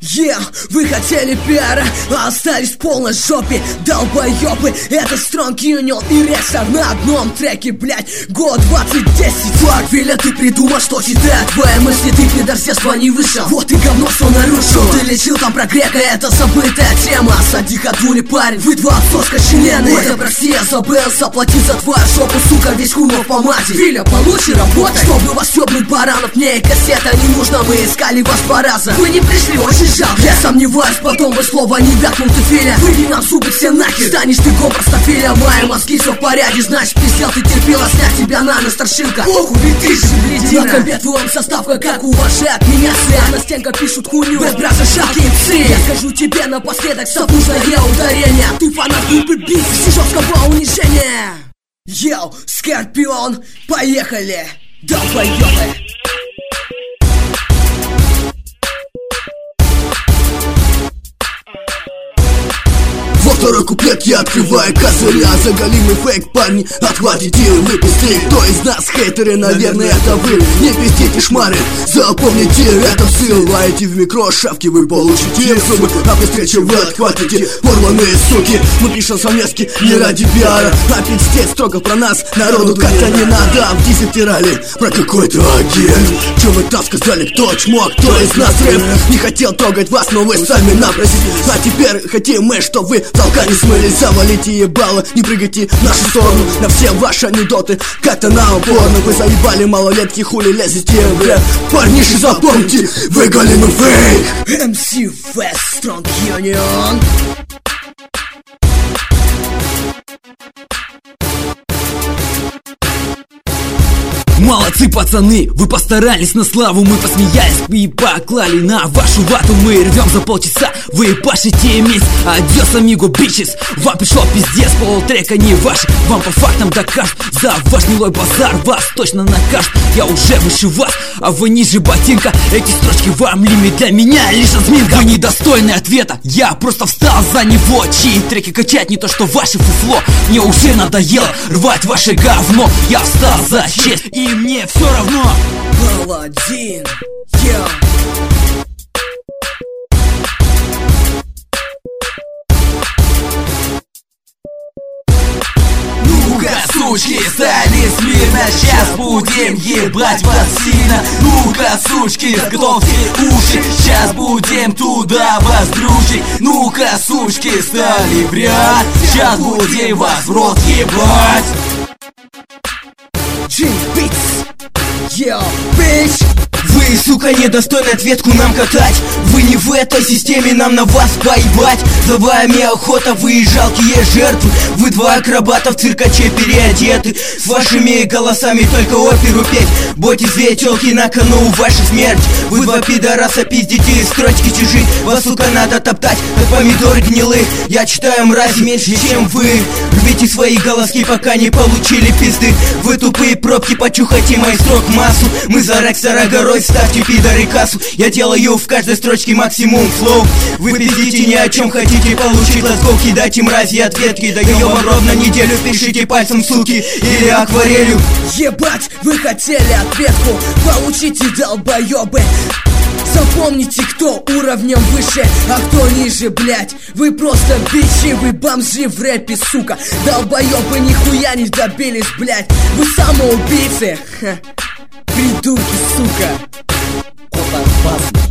Вы хотели пиара, а остались в полной жопе. Долбоёбы, это Strong Union и Рексор на одном треке, блять. Год 2010. Фак, Виля, ты придумал, что читает твои мысли. Ты пидорсерство не вышел, вот и говно, что нарушил. Ты лечил там про грека, это забытая тема. Сади ходули, парень, вы два отсоска члены. Это прости, я забыл заплатить за твою жопу, сука, весь хуйнов по мате. Виля, получи работать, чтобы вас ёбнуть баранов. Мне и кассета не нужно, мы искали вас по раза. Вы не пришли, очень жалко. Я сомневаюсь, потом вы слова не вякнул ты, Филя. Выйди нам зубы все нахер. Станешь ты просто Филя, мои мозги все в порядке. Значит, пиздел ты терпела, снять тебя на страшилка. Похуй, ведь ты же блядина. На компе твоем составка, как уважает меня все. А на стенках пишут хуйню, без браза жалкие псы. Я скажу тебе напоследок, софужное ударение. Ты фанат группы бит, чужовского унижения. Йоу, Скорпион, поехали. Долбоёбы. Второй куплет я открываю козыря. Заголимый фейк, парни, отхватите вы пизды. Кто из нас хейтеры, наверное, это вы. Не пиздите шмары, запомните, это ссылайте в микро, шавки вы получите зубы, а быстрее, чем вы отхватите, порванные суки. Мы пишем совместки не ради пиара, а пиздец строго про нас, народу как-то не надо. В дезертирали про какой-то агент. Че вы там сказали, кто чмок, кто из нас рэп? Не хотел трогать вас, но вы сами напросились. А теперь хотим мы, что вы не смылись, завалите ебало, не прыгайте в нашу сторону. На все ваши анекдоты как-то на упорно. Вы заебали малолетки, хули лезете в рэп. Парниши, запомните, вы голимый фейк. MC Fest, Strong Union. Молодцы, пацаны, вы постарались на славу. Мы посмеялись и поклали на вашу вату. Мы рвем за полчаса, вы пашете месть. Адьос, амиго, бичес. Вам пришел пиздец, полтрека не ваш. Вам по фактам докажут, за ваш гнилой базар вас точно накажут. Я уже выше вас, а вы ниже ботинка. Эти строчки вам лимит, для меня лишь разминка. Вы недостойны ответа, я просто встал за него. Чьи треки качать, не то что ваше фуфло. Мне уже надоело рвать ваше говно. Я встал за честь, и мне все равно. Паладин, Ну-ка, сучки, стали смирно, сейчас будем ебать вас сильно. Ну-ка, сучки, готовьте уши, сейчас будем туда вас дружить. Ну-ка, сучки, стали в ряд, сейчас будем вас в рот ебать. Yo, bitch! Вы, сука, недостойны ответку нам катать. Вы не в этой системе, нам на вас поебать. За вами охота, вы жалкие жертвы. Вы два акробата в циркаче переодеты. С вашими голосами только оперу петь. Бойтесь, две тёлки на кону, ваша смерть. Вы два пидораса пиздите из строчки чужих. Вас, сука, надо топтать, как помидоры гнилых. Я читаю мрази меньше, чем вы. Рвите свои голоски, пока не получили пизды. Вы тупые пробки, почухайте моих строк массу. Мы за Рексора горой, ставьте пидоры кассу. Я делаю в каждой строчке максимум флоу. Вы пиздите ни о чем, хотите получить ласков. Кидайте мрази ответки, даем вам ровно неделю. Пишите пальцем, суки, или акварелью. Ебать, вы хотели ответку, получите, долбоёбы. Запомните, кто уровнем выше, а кто ниже, блять. Вы просто бичи, вы бомжи в рэпе, сука. Долбоёбы нихуя не добились, блять. Вы самоубийцы, придурки, сука. Опа,